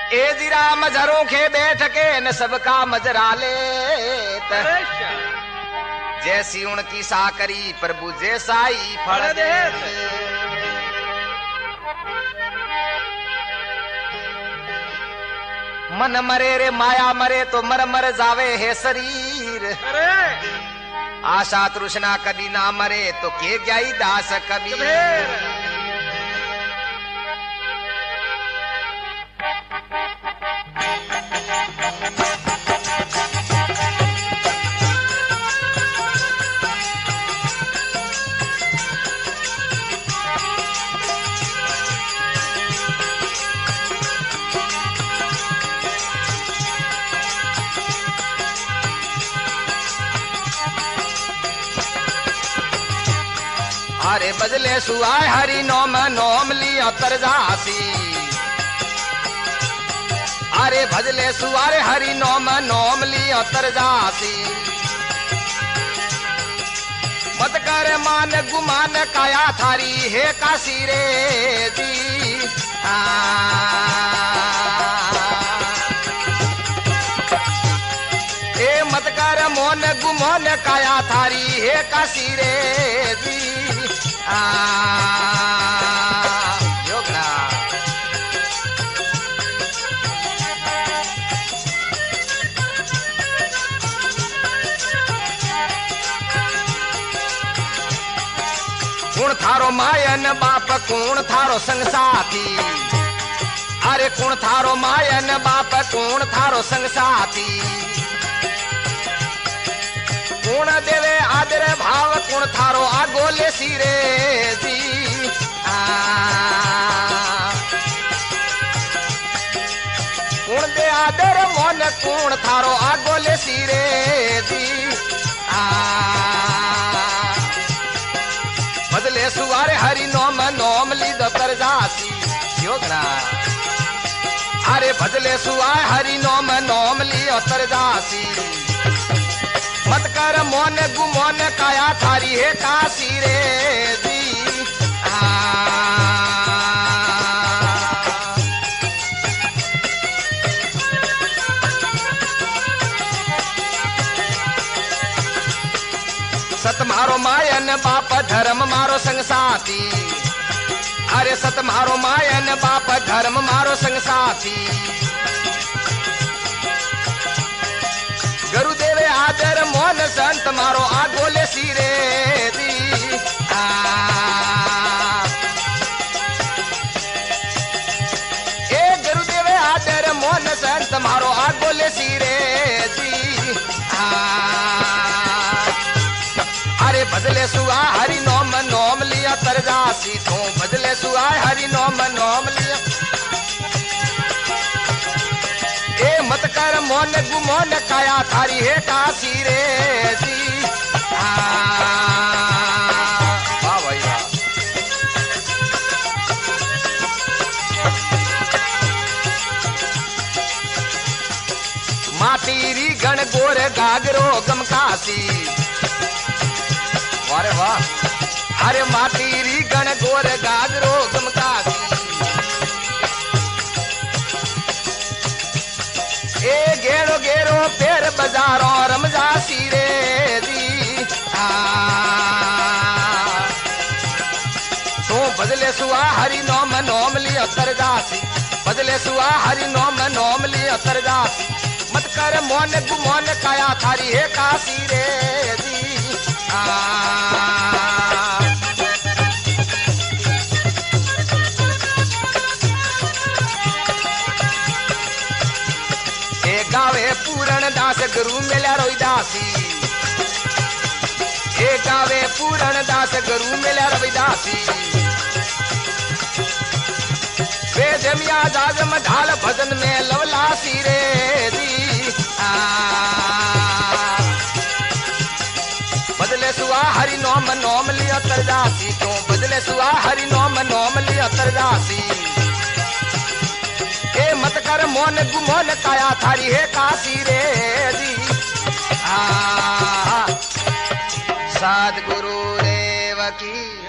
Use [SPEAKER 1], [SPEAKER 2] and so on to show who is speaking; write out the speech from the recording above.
[SPEAKER 1] ए जीरा मजरों के बैठ के न सबका मजरा ले जैसी उनकी साकरी प्रभु जैसा ही फल दे। मन मरे रे माया मरे तो मर मर जावे है शरीर। आशा तृष्णा कभी ना मरे तो के ज्ञाई दास कबीर। अरे बजले सुआय हरि नोम नोम लिया तरजासी। अरे भजले सुआरे हरि नोम नोम लिया तरजासी। मत कर मान गुमान काया थारी है काशी रे जी। ए मत कर मोन गुमान काया थारी है काशी रे जी। योगना कौन थारो मायन बाप कौन थारो संग साथी। अरे कौन थारो मायन बाप कौन थारो संग साथी। कौन देवे आदर भाव कौन थारो आगोले सिरे जी। कौन दे आदर मन कौन थारो आगोले सिरे जी। बदले सुवारे हरि नोम नोम ली दतर जासी। योगना अरे भजले सुआय हरि नोम नोम ली दतर जासी। मत कर मोन गुमोन काया थारी है काशी रे जी। सत मारो मायन बाप धर्म मारो संग साथी। अरे सत मारो मायन बाप धर्म मारो संग साथी। गुरुदेव आदर मोन संत मारो आगोले सिरे दी। ए गुरुदेव आदर मोन संत मारो आगोले सिरे दी। अरे बदले सुआ हरि नोम नोम लिया तरजासी। तू बदले सुआ हरि नोम नोम लिया। ए मत कर मोन गुमोन काया थारी है काशी रे जी। वाह भाई वाह। माटीरी गण गोर गागरो गम काशी। वारे वाह। अरे माटीरी गण गोर गागरो गम काशी। ए गेरो गेरो पेर बाजारों रमजा सिरे दी। तो बदले सुआ हरि नोम नोम लिया तरजासी। बदले सुआ हरि नोम नोम लिया तरजासी। मत कर मोन गुमोन काया थारी है काशी रे दी। गावे पूरण दास गुरु मिला रविदासी। ए गावे पूरण दास गुरु मिला रविदासी। वे जमिया जाजम ढाल भजन में लवलासी रे दी। बदले सुआ हरि नोम नोम लिया तरजासी। तो बदले सुआ हरि नोम नोम लिया तरजासी। ए मत कर मोन गुमोन काया थारी है काशी रे जी। सद्गुरु देव की